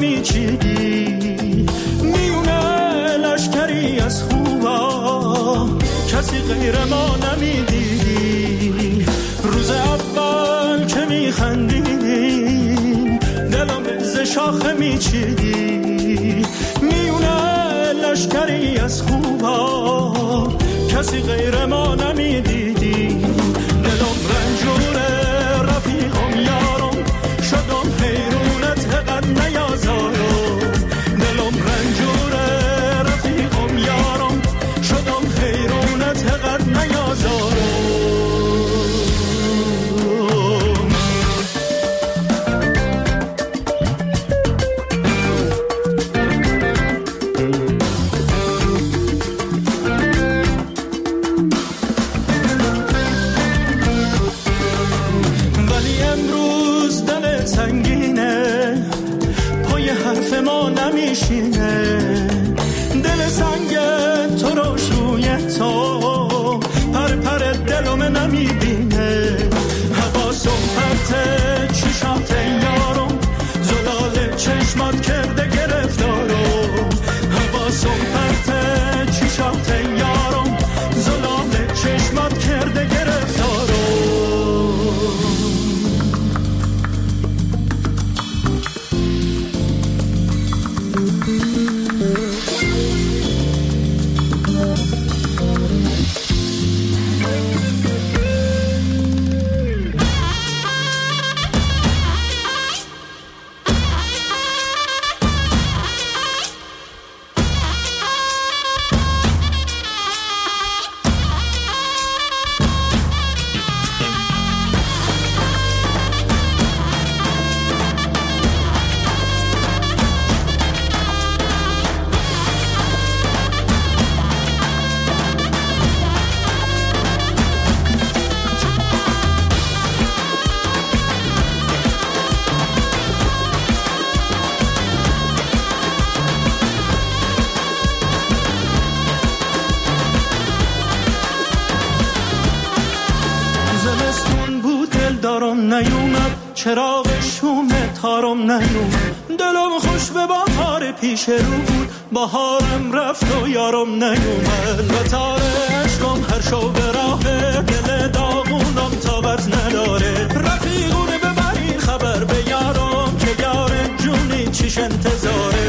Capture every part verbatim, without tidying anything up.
نمیچیدی، میونه لشکری از خوبا کسی غیر ما نمیدیدی. روز اول که میخندیدیم دلم ز شاخه میچیدی، میونه لشکری از خوبا کسی غیر ما نمیدیدی. دلم رنجوره رفیقم یارم، شدم حیرونت قد نیازارم. دلم رنجوره رفیقم یارم، شدم حیرونت قد نیازارم. ما نمیشینه دل سنگ تو رو شوی تو پر پر دلم نمیبینه. حواسم پرته چشات یارم، زلال چشمات کرده گرفتارم. حواسم پرته چشات یارم، زلال چشمات کرده گرفتارم. چراغ شوم تارم نیومد، دلم خوش به بهار پیش رو بود، بهارم رفت و یارم نیومد. و تار عشقم هر شو به راه دل داغونم طاقت نداره. رفیقونه ببرین خبر به یارم که یار جونی چیش انتظاره.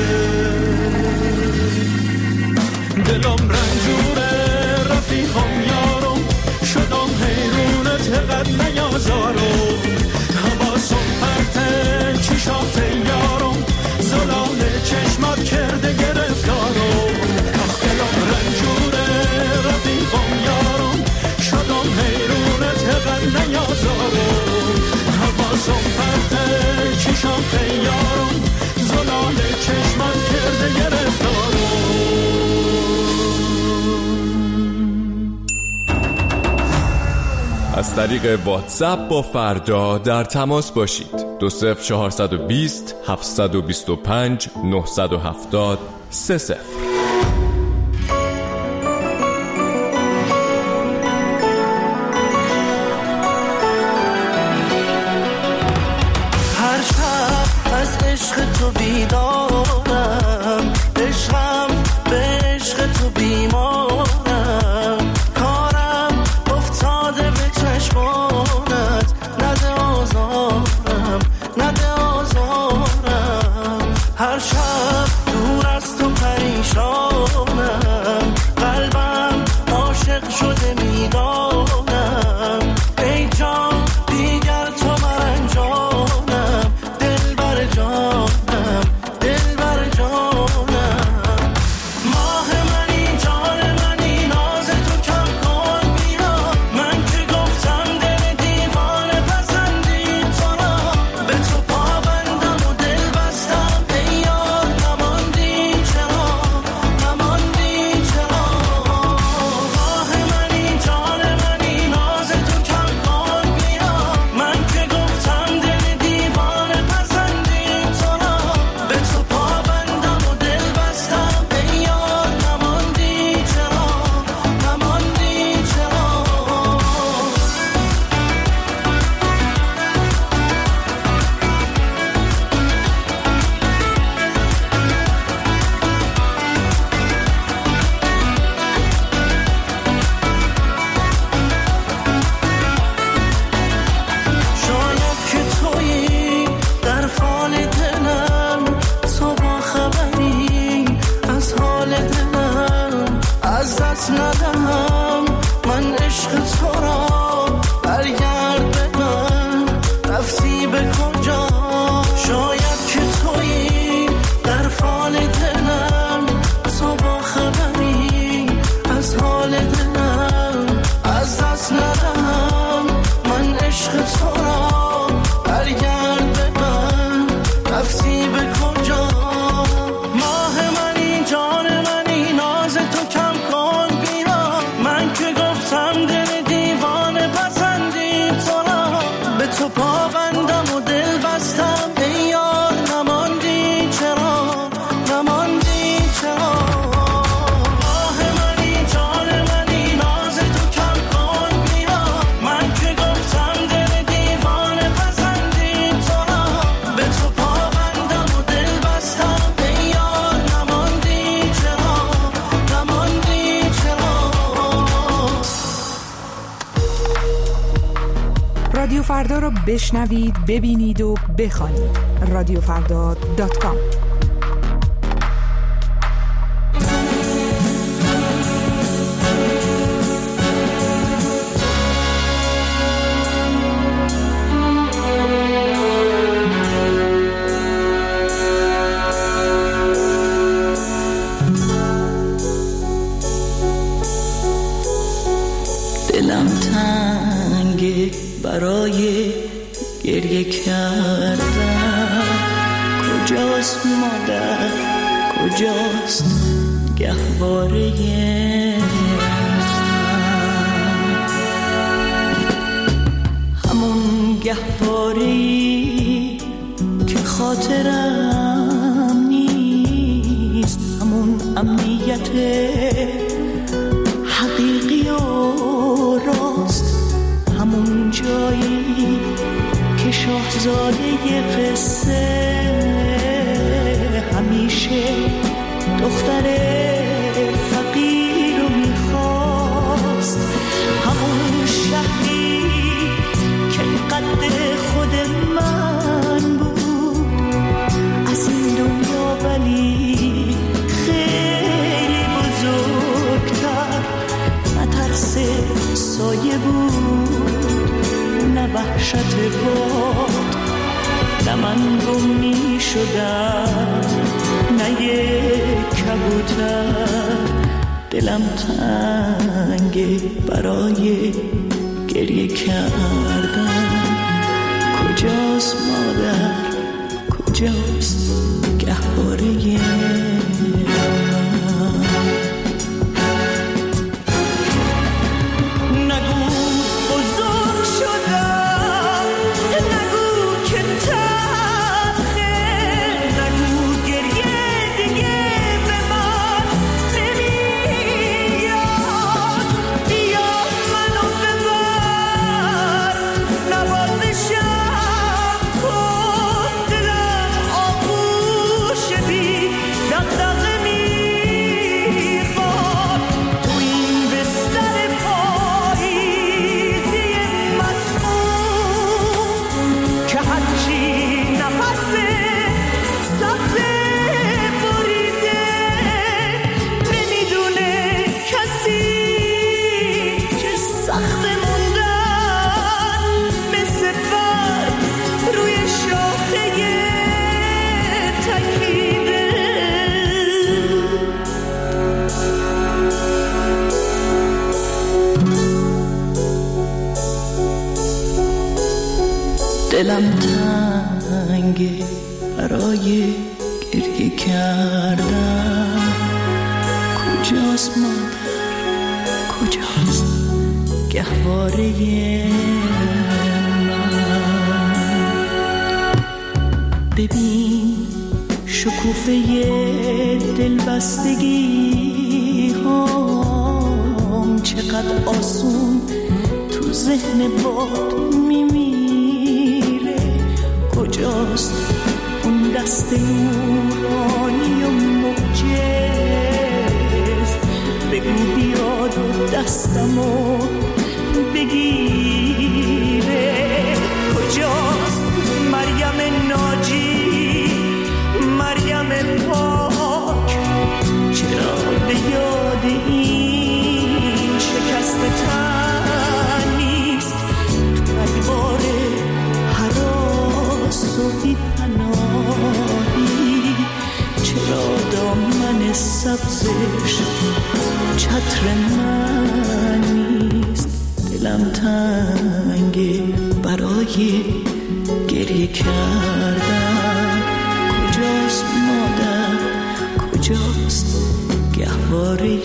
دلم رنجوره رفیقم یارم، شدم حیرونت قد نیازارم. حواسم پرته چشات یارم، زلال چشمات کرده گرفتارم. آخ دلم رنجوره رفیقم یارم، شدم حیرونت قد نیازارم. حواسم پرته چشات یارم، زلال چشمات کرده گرفتارم. از طریق واتساپ با فردا در تماس باشید. دو صفر چهارصد و بیست هفتصد و بیست و پنج نهصد و هفتاد سه صفر. هر شب از عشق تو بیدارم، عشقم به عشق تو بیمارم. کارم افتاده به چشمانت، نده آزارم نده آزارم. هر شب دور از تو پریشانم، قلبم عاشق شده میدانم. ای جان دیگر تو مرنجانم، دل بر جانم دل بر فردا رو بشنوید، ببینید و بخوانید. رادیو فردا دات کام. دلم تنگه برای گریه کردن، کجاست مادر، کجاست گهواره همون گهواره‌ای که خاطرم نیست، همون امنیت حقیقی و راست، همون جایی که شاهزاده قصه همیشه دختر فقیر رو میخواست، همون شهری که قد خود من بود از این دنیا، ولی خیلی بزرگتر، نه ترس سایه بود نه وحشت باد، نه من گم می شدم نه یک کبوتر. دلم تنگه برای گریه کردن، کجاست مادر، کجاست گهواره دلم تنگه برای گریه کردن، کجاست مادر، کجاست گهواره من. ببین شکوفه دلبستگی هم چقدر آسون تو ذهن باد میمیره، کجاست اون دست نورانی و معجز، بگو بیاد و دستمو بگیره، کجاست مریم ناجی، مریم پاک، چرا به یاد این شکست تن نیست، تو رگبار هراس و بی پناهی، چرا دامن سبزش چتر من نیست. دلم تنگه برای گریه کردن، کجاست مادر، کجاست گهواره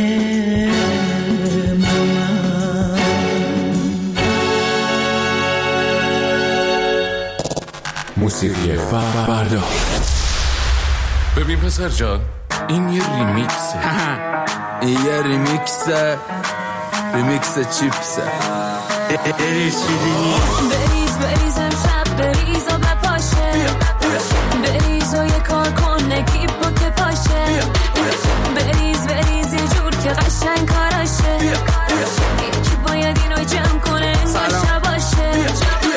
موسیقی فردا. ببین پسر جان، این یه ریمیکسه. این یه ریمیکسه، ریمیکس چیپسه. بریز بریز امشب بریز و بپاشه، بریز و یه کار کن نگیب و که پاشه، بریز بریز یه جور که قشنگ کاراشه، یکی باید اینو جمع کنه این باشه باشه.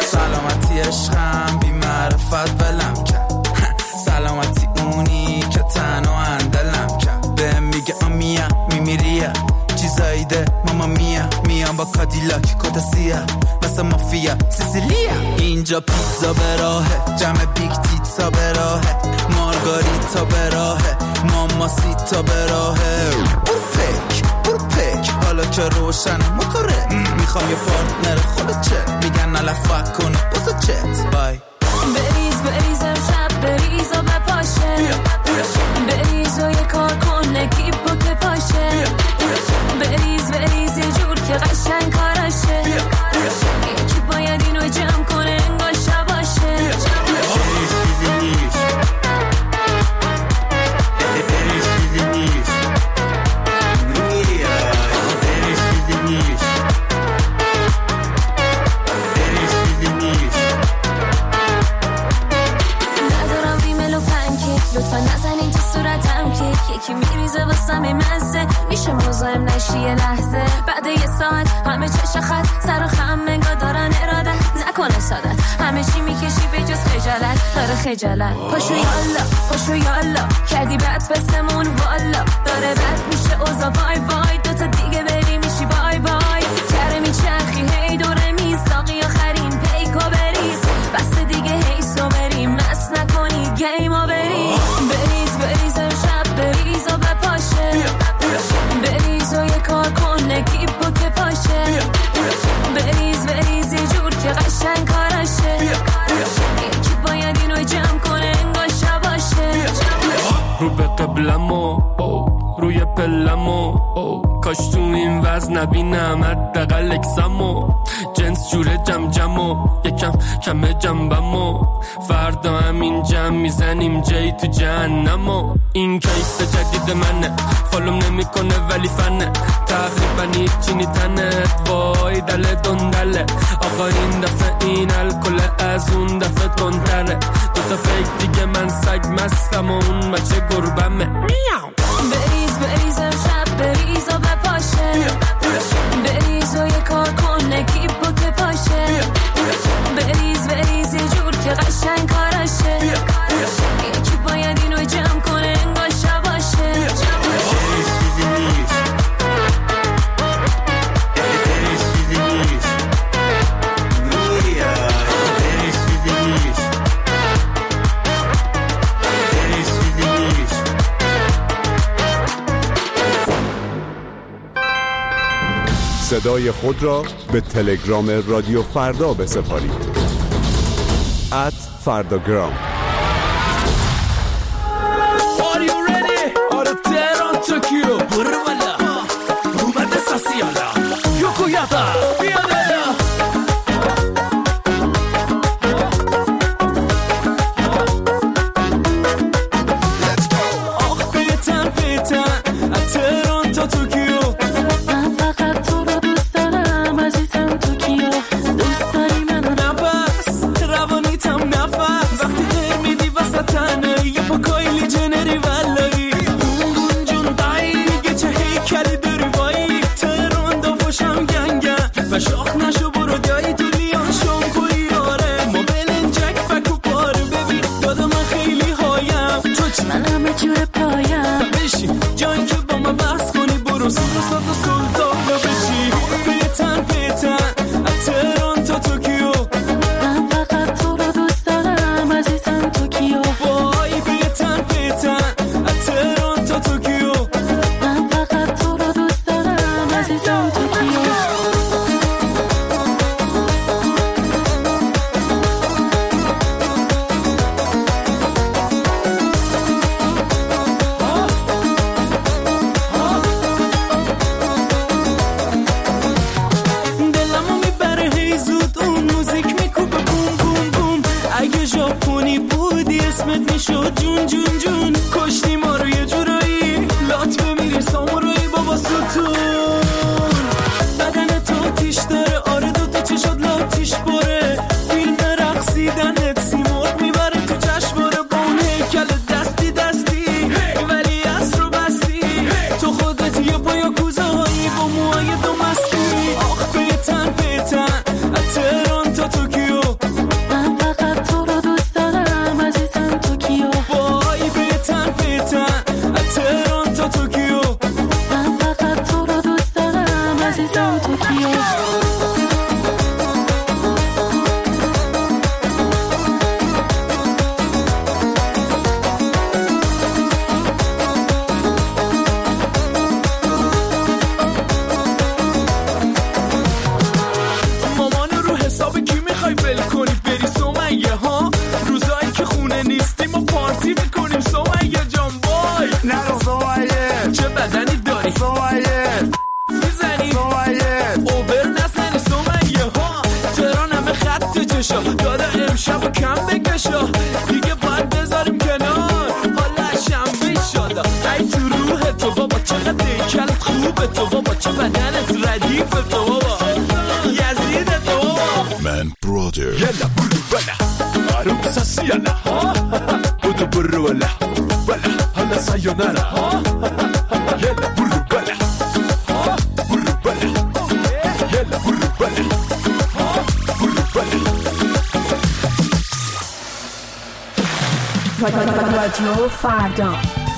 با کادیلاک کاتاسیا مثل مافیا سیسیلیا اینجا پیتزا به راهه جمع بیگ تیتزا به راهه مارگاریتا به راهه ماماسیتا به راهه برو پک برو پک حالا که روشن موتوره میخوام یه پارتنر خودت چه میگن نلفت کنه بازو چت بای بریز بریز امشب بریز و بپاشه بریز و یه کار کن نگیب و که پاشه بریز بریز یه جور که قشنگ کارشه یکی باید اینو جمع کنه انگار شباشه بریز دیدی لطفا نزنین تو صورتم که یکی میریزه واسم مزه میشه مزاحم نشی یه لحظه بعد یه ساعت همه چش خط سر و خم منگا دارن ارادت نکنه سادت همه چی میکشی به جز خجالت داره خجالت پاشو یالا پاشو یالا کردی بد فستمون والا داره بد میشه اوزا وای وای دوتا دیگه بری میشی بای بای کره میچرخی هی دوره میساقی آخرین پیکو بریز بس دیگه هی سو بریم مست نکنی گیم و بریز بریز بریز امشب بریز و بپاشه بریز و یه کار کن نگیب و که پاشه بریز بریز یه جور که قشنگ کارشه یکی باید اینو جمع کنه انگار شباشه رو به قبلمو روی پلمو کاش تو این وزن نبینم حداقل اکسمو جنس جوره جم جمو یکم کمه جنبمو فردا همین جمع میزنیم جای تو جهنمو این کیس جدید منه فالوم نمیکنه ولی فنه تقریبا هیچی نیتنت وای دل دندله آقا این دفعه این الکل از اون دفعه تندره دوتا فیک دیگه من سگ مستم و اون بچه گربمه میاو بریز بریز امشب بریز و بپاشه بریز و یه کار کن نگیب و که پاشه بریز بریز یه جور که قشنگ کارشه یکی باید اینو جمع کنه انگار شباشه صدای خود را به تلگرام رادیو فردا بسپارید ات فرداگرام. Are you ready? آره تهران توکیو برو والا اومده ساسیالا یوکویاتا بیاده آخ بیتن بیتن از تهران تا توکیو شاخ نشو برو جایی تو لیان شم کوی آره موبیلن جک فکو پار ببین دادا من خیلی هایم تو چی؟ من همه جور پایم بشین جایی که با من بحث کنی برو سود و ساد و سلطان رو بشی پیتن پیتن از تهران تا توکیو من فقط تو رو دوست دارم عزیزم توکیو وای پیتن پیتن از تهران تا توکیو من فقط تو رو دوست دارم عزیزم توکیو اسمت میشد جون جون جون کشتی ما رو یه جورایی لات بمیری سامورایی بابا ستون بدن تو تیش داره آره دو تا چشات لاتیش باره فیلم رقصیدنت سیمرغ میبره تو جشنواره با اون هیکل دستی دستی ولی اصر رو بستی تو خودت یه با یاکوزایی با موهای دو مستی آخ بیتن بیتن از تهران تا توکیو من فقط تو رو دوست دارم عزیزم توکیو وای بیتن بیتن از تهران تا توکیو من فقط تو رو بدنت ردیف تو بابا یزید تو بابا من برادر یلا برو بلا عروسا سیالا بودو برو بلا بلا حالا سایونارا یلا برو بلا برو بلا یلا برو بلا برو بلا رادیو فردا.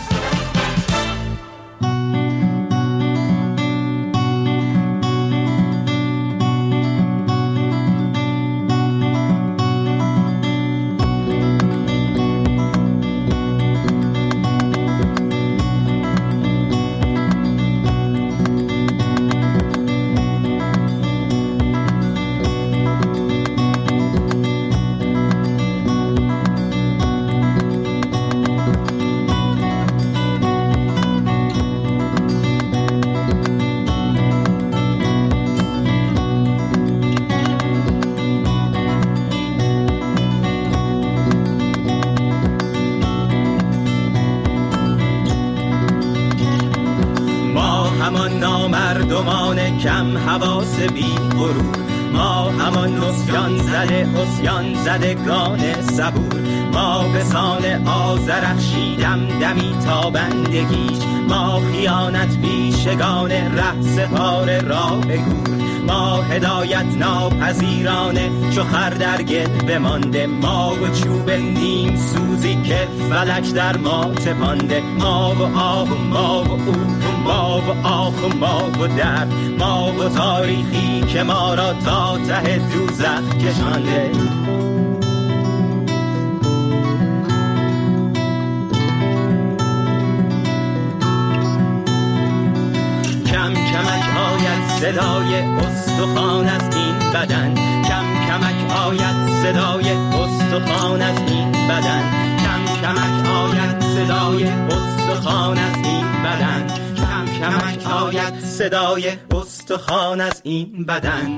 مردمان کم حواس بی غرور، ما همان نسیان زده اسیان زدگان صبور، ما به سان آذرخشیدم دمی تا بندگیش، ما خیانت پیشگان ره سپار راه گور، ما هدایت ناپذیرانه چو خر در گل بمانده، ما و چوب نیم سوزی که فلک در ما تپانده، ما و آه و ما و او ما و آخ و ما و در، ما و تاریخی که ما را تا ته دوزخ کشانده. کم کمک آید صدای استخوان از این بدن، کم کمک آید صدای استخوان از این بدن، کم کمک آید صدای استخوان از این بدن، کم کمک آید صدای استخوان از این بدن.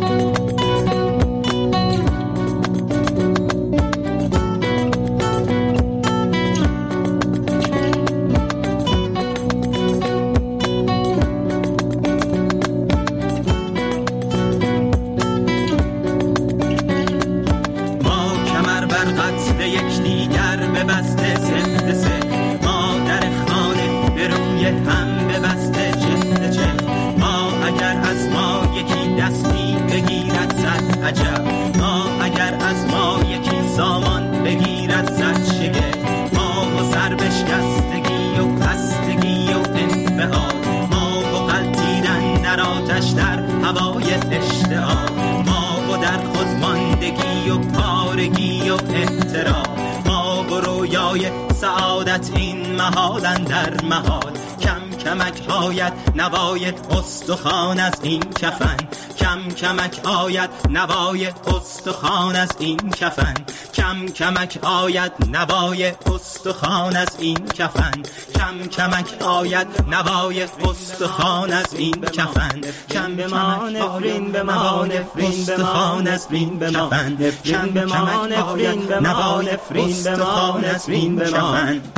سعادت این محال در محال، کم کمک آید نوای استخوان از این کفن، کم کمک آید نوای استخوان از این کفن، کم کمک آید نوای استخوان از این کفن، کم کمک آید نوای استخوان از این کفن، کم به ما نفرین به ما نفرین به ما نفرین به ما کم به ما نفرین به ما نفرین به ما نفرین به ما.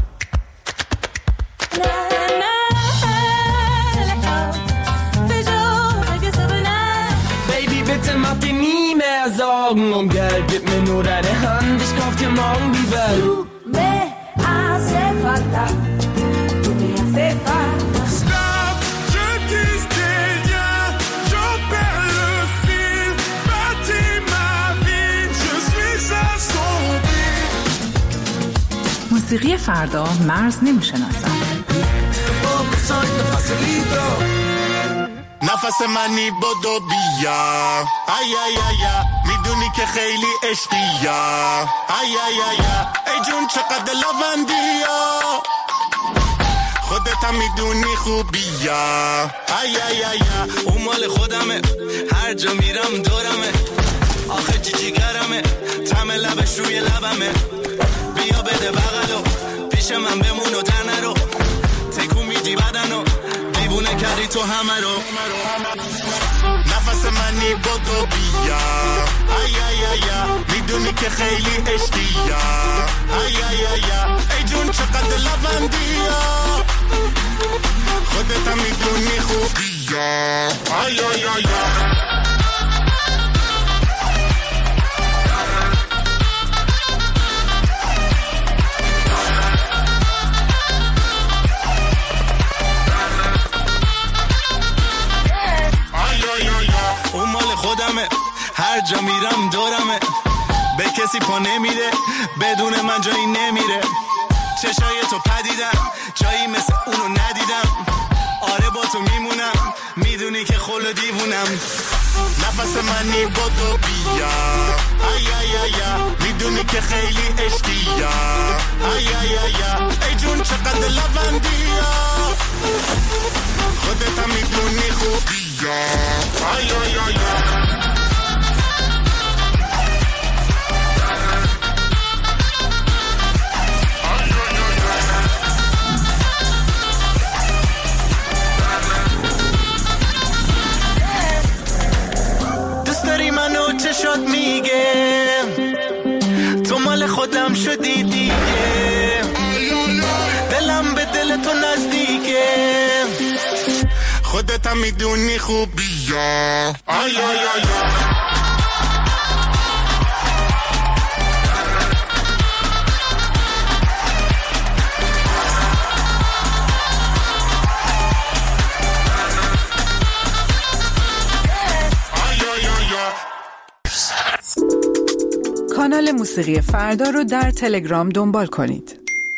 Macht dir nie mehr Sorgen um Geld, gib mir nur deine Hand, ich kauf dir morgen die Welt. Du me hace falta, du me hace falta. Stop, je dis rien, j'en perds le fil, bâtis ma vie, je suis à son pied. موسیقی فردا مرز نمیشناسد. نفس منی بدو بیا ای ای ای میدونی که خیلی عشقیا ای ای ای ای جون چقدر لوندیا خودت هم میدونی خوبیا ای ای ای اون مال خودمه هر جا میرم دورمه آخه چی جیگرمه طعم لبش روی لبمه بیا بده بغلو پیش من بمون و در نرو تکون میدی بدنو دیوونه کردی تو همه رو نفس منی بدو بیا ای ای ای میدونی که خیلی عشقیا ای ای ای ای جون چقدر لوندیا خودت هم میدونی خوبیا بیا آی آی آی اون مال خودمه، هر جا میرم دورمه، به کسی پا نمیده، بدون من جایی نمیره. چشای تو پدیدم، جایی مثل اونو ندیدم. آره با تو میمونم، میدونی که خلو دیوونم. نفس منی بدو بیا ای ای ای، میدونی که خیلی عشقیه ای ای ای. ای جون چقدر لوندیه، خودت هم میدونی خوبیه ای ای ای. شد میگه تو مال خودم شدی دیگه، دلم به دل تو نزدیکه، خودت هم میدونی خوبی یا آی آی آی. کانال موسیقی فردا رو در تلگرام دنبال کنید.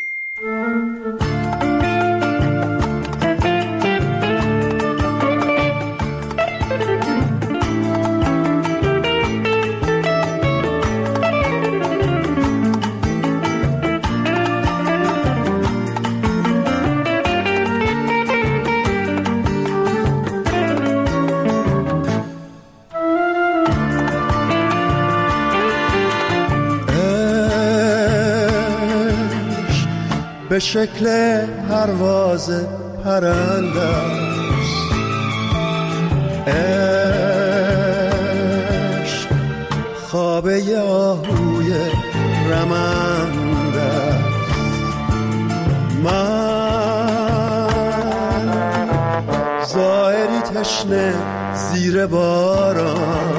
به شکل پرواز پرنده است، عشق خوابه آهوی رمنده است. من زائری تشنه زیر باران،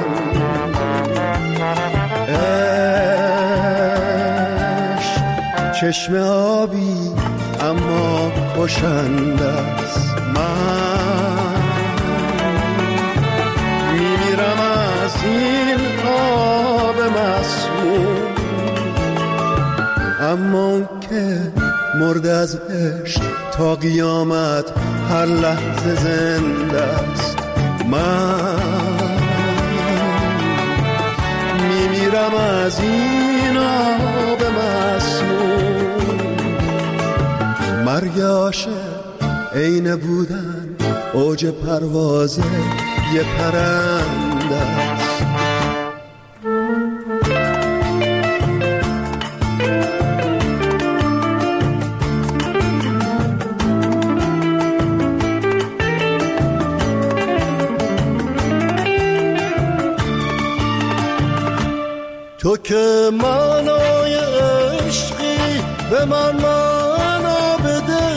چشم آبی اما کشنده است. من میمیرم از این آب مسموم، اما که مرد از عشق تا قیامت هر لحظه زنده است. من میمیرم از این آب مسموم، مرگ عاشق عین بودن اوج پرواز یه پرنده است. تو که معنای عشقی به من معنا بده،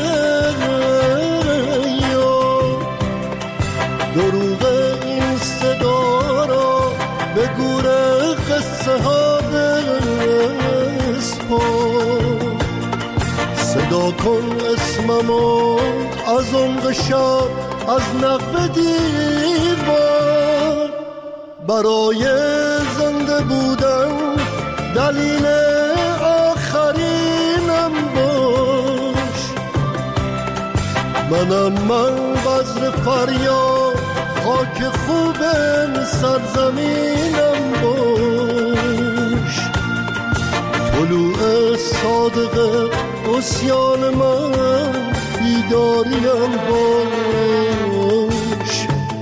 دروغ این صدا را به گور قصه ها بسپار. صدا کن اسممو از عمق شب از نقب دیوار، برای زنده بودن دلیل آخرینم باش. منم من بذر فریاد خاک خوب سرزمینم باش. طلوع صادق عصیان من بیداریم باش.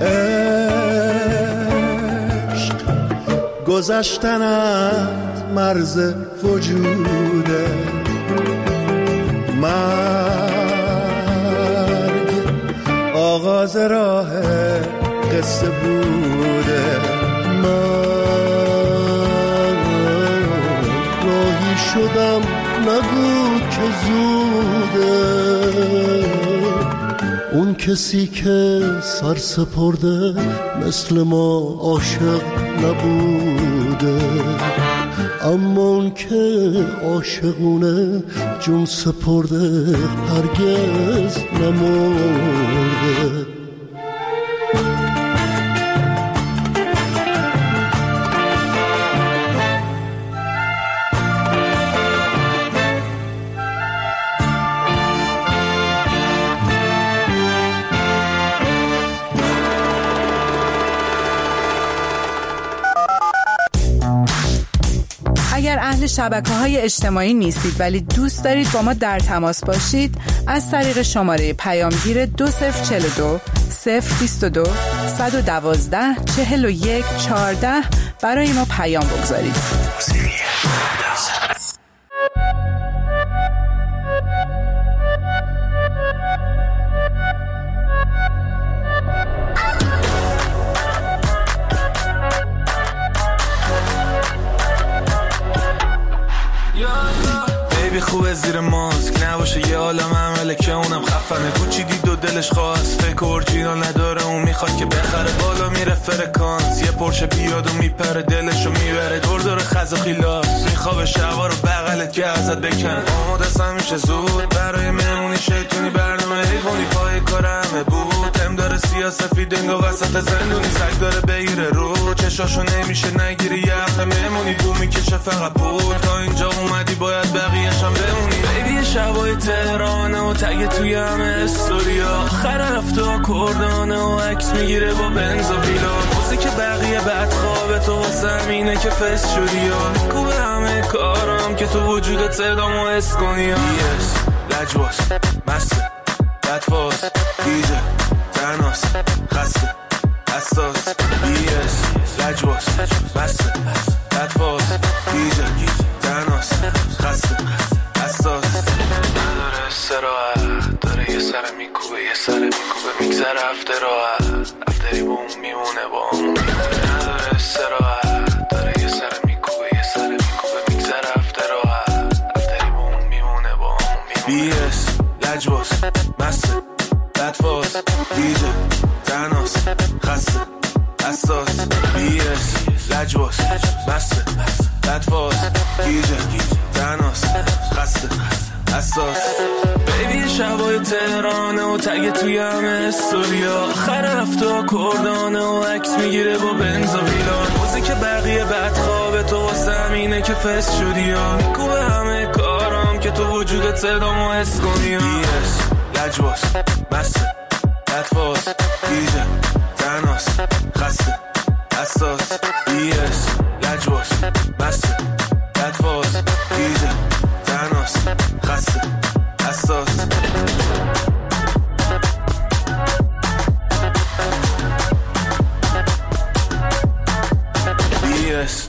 گذشتنت مرز وجوده، مرگ آغاز راه قصه بوده. من راهی شدم نگو که زوده. اون کسی که سر سپرده مثل ما عاشق نبوده، اما اون که عاشقونه جون سپرده هرگز نمرده. اگر اهل شبکه‌های اجتماعی نیستید ولی دوست دارید با ما در تماس باشید، از طریق شماره پیامگیر دو صفر چهل و دو صفر بیست و دو صد و دوازده چهل و یک چهارده برای ما پیام بگذارید. خوبه زیر ماسک نباشه یه عالم عمله که اونم خفنه، کوچی دید و دلش خواست فکر اورجینال نداره، اون میخواد که بخره، بالا میره فرکانس یه پرشه بیاد و میپره دلشو میبره، دور دور خز و خیلاس میخوابه شبا رو بغلت که ازت بکنه، آماده است همیشه زود برای مهمونی شیطونی برنامه حیوانی، پای کار همه بود تم داره سیاسفید انگا وسط زندونی، سگ داره بگیره رو چشاشو نمیشه نگیری یه هفته مهمونی، بو میکشه فقط پول تا اینجا اومدی باید بقیه‌شم بمونی. بیبی شبای تهرانه و تگه توی همه استوریا، آخر هفته کردانه و عکس میگیره با بنز و ویلا، موزیک بقیه بعد خوابه تو واسه همینه که فست شدی یا کوبه همه کارم که تو وجودت صدامو حس کنی. بیس لجباس مسته بدفاز دیجه تناس خسته حساس، بیس لجباس مسته بدفاز دیجه تناس خسته حساس، نداره استراحت داره یه سر میکوبه یه سر میکوبه میگذره هفته راحت افتری با اون میمونه با اون میمونه، نداره استراحت داره یه سر میکوبه یه سر میکوبه میگذره هفته راحت افتری با اون میمونه با اون میمونه. بیس لجباس مسته بدفاز دیجه تناس خسته حساس، بیس لجباس مسته بدفاز دیجه تناس خسته حساس. بیبی شبای تهرانه و تگه توی همه استوریا، آخر هفته کردانه و عکس میگیره با بنز و ویلا، موزیک بقیه بعد خوابه تو واسه همینه که فست شدی یا میکوبه همه کارم که تو وجودت صدامو حس کنی. بیس لجباس مسته بدفاز دیجه تناس خسته حساس، بیس لجباس مسته بدفاز دیجه تناس خسته حساس. بیس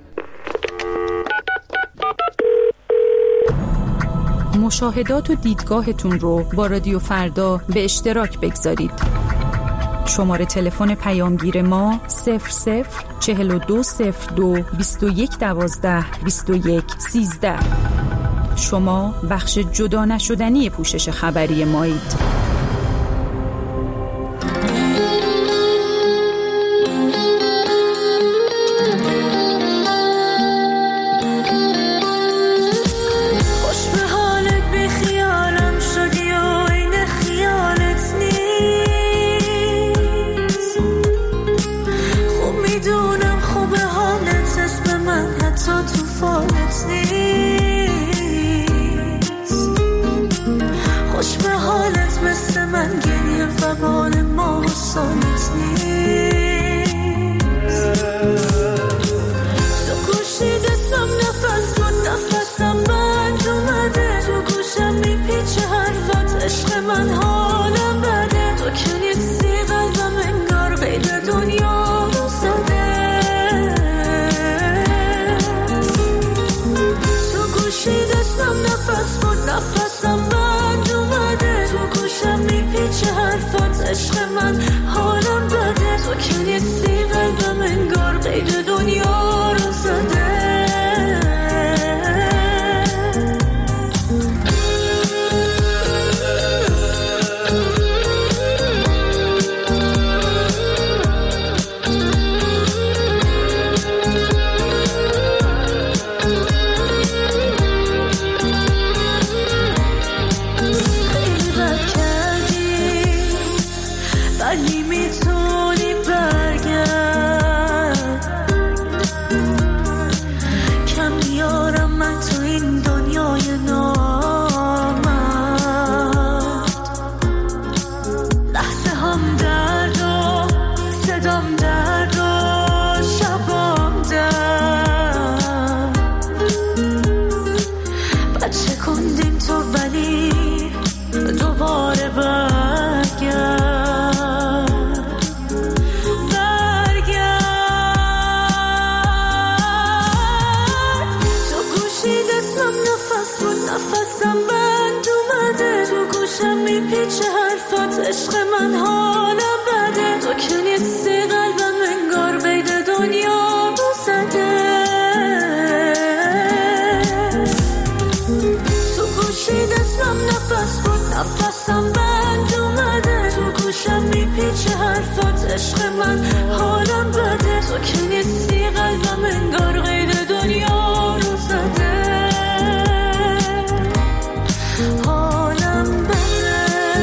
مشاهدات و دیدگاهتون رو با رادیو فردا به اشتراک بگذارید. شماره تلفن پیامگیر ما صفر صفر چهل و دو صفر دو بیست و یک دوازده بیست و یک سیزده. شما بخش جدا نشدنی پوشش خبری مایید. نفسم بند اومده تو گوشم میپیچه حرفات عشق من حالم بده تو که نیستی قلبم انگار بید دنیا رو زده تو گوشی دستم نفس بود نفسم بند اومده تو گوشم میپیچه حرفات عشق من حالم بده تو که نیستی قلبم انگار قید دنیا رو زده حالم بده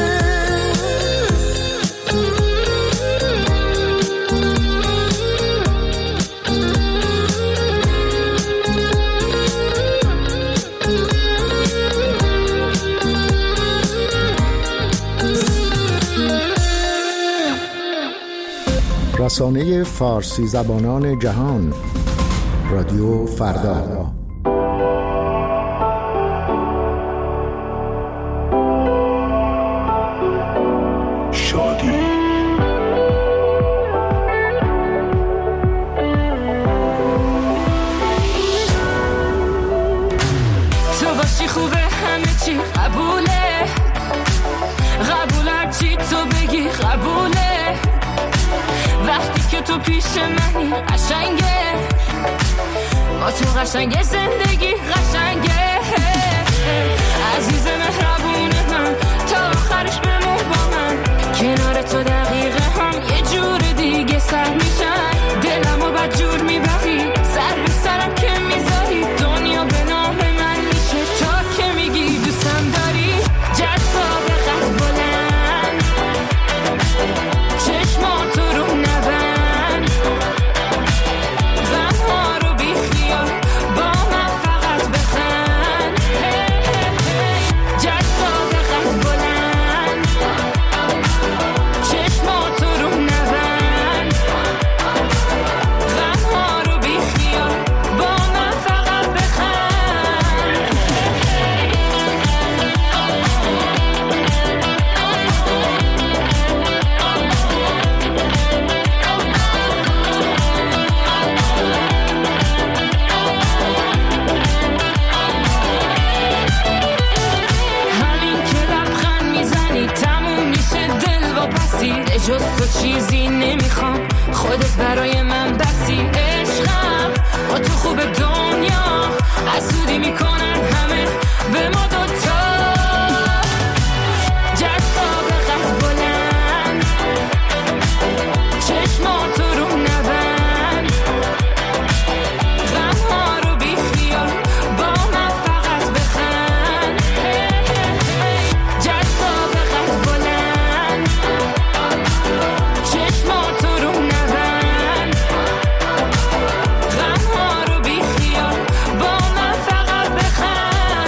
رسانه فارسی زبانان جهان رادیو فردا. شادی تو باشی خوبه همه چی قبوله قبول هرچی تو بگی قبوله وقتی که تو پیش منی قشنگه با تو قشنگه زندگی قشنگه عزیز مهربون من تا آخرش بمون با من کنار تو دقیقه هم یه جور دیگه سر میشن دلمو بد جور میبری سر به سرم که میذاری دنیا به نام من میشه تا که میگی دوستم داری جذاب قد بلند چشماتو رو نبند غمها رو بی خیال با من فقط بخند جذاب قد بلند چشماتو رو نبند غمها رو بی خیال با من فقط بخند همین که لبخند میزنی تموم میشه دل و پسی جز تو چیزی نمیخوام خودت برای من بسی عشقم با تو خوب دنیا حسودی میکنن همه به ما دوتا جذاب قد بلند چشماتو رو نبند غمها رو بی خیال با من فقط بخند جذاب قد بلند چشماتو رو نبند غمها رو بی خیال با من فقط بخند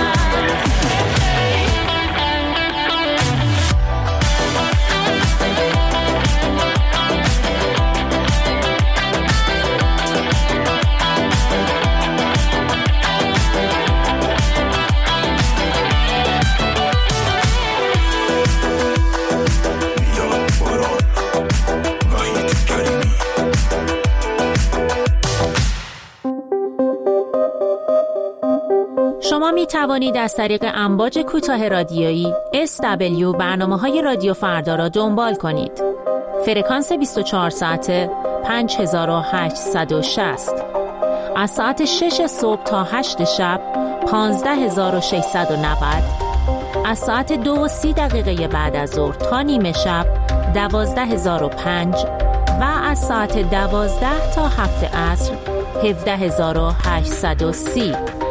شما می توانید از طریق امواج کوتاه رادیویی اس دبلیو برنامه‌های رادیو فردا را دنبال کنید. فرکانس بیست و چهار ساعته پنج هزار و هشتصد و شصت از ساعت شش صبح تا هشت شب پانزده هزار و ششصد و نود از ساعت دو و سی دقیقه بعد از ظهر تا نیمه شب دوازده هزار و پنج و از ساعت دوازده تا هفت عصر هفده هزار و هشتصد و سی.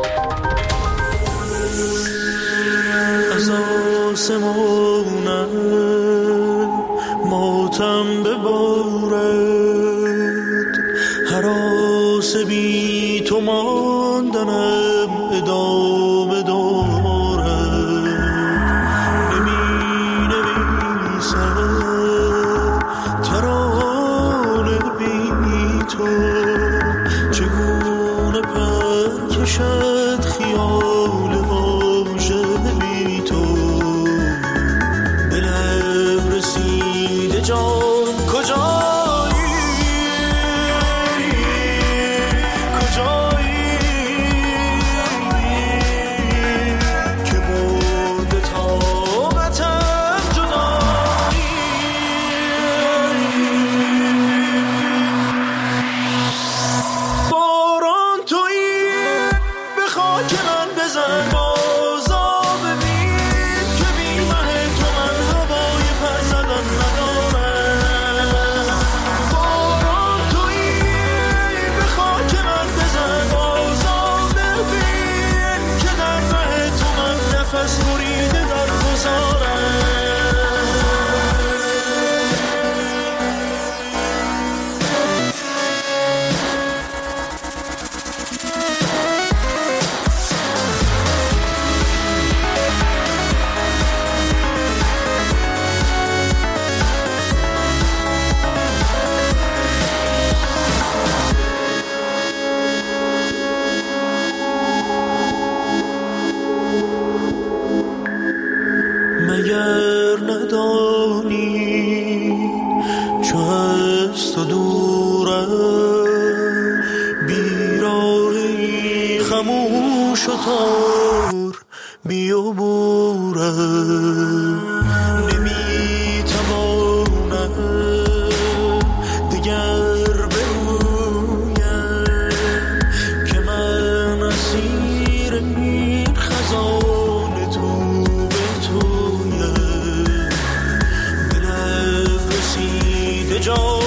از آسمانم ماتم ببارد هراس بی تو ماندنم ادامه دارد نمی نویسم ترانه بی تو چگونه پر کشد خیال واژه بی تو بیامورم نمیتوانم دیگر بگویم که من اسیر این خزان تو به تویم دلم رسیده جان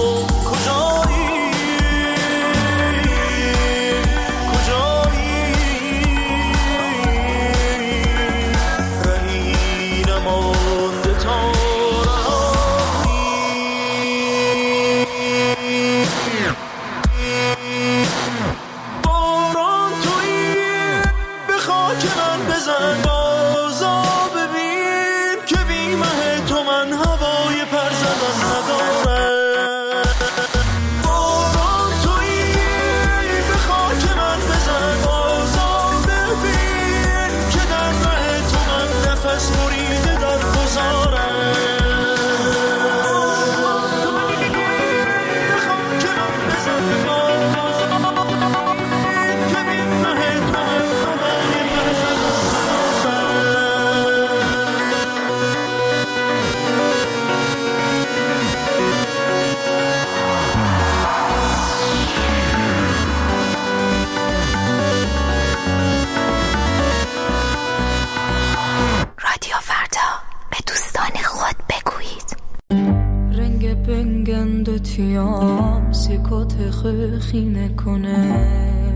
تیام سکوت خخینه کنه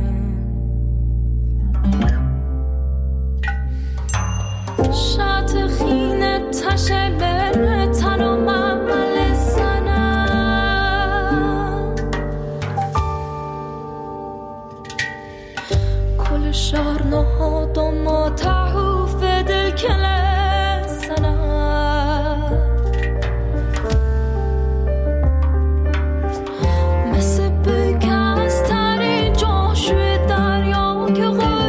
شات خینه تشه بره تنو ممل سنه کل شهر نهاد و ما تحوف دل کله سنه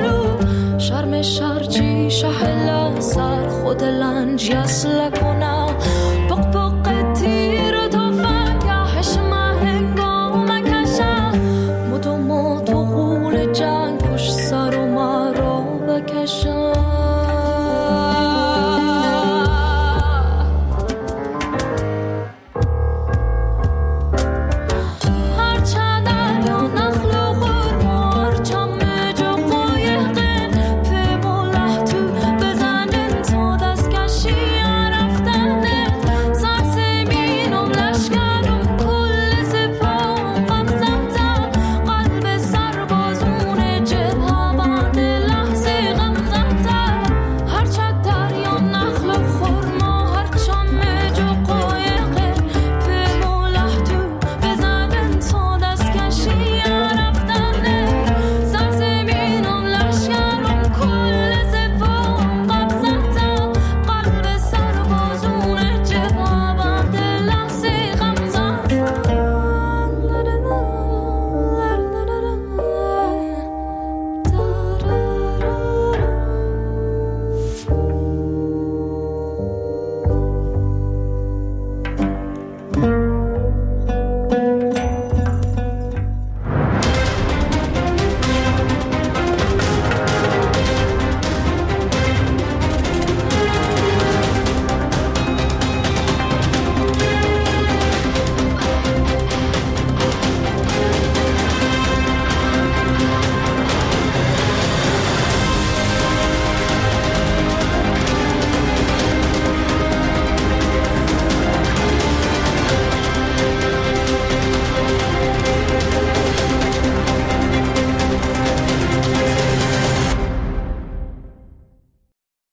شرچی شهلا سر خود لنج یسل کنم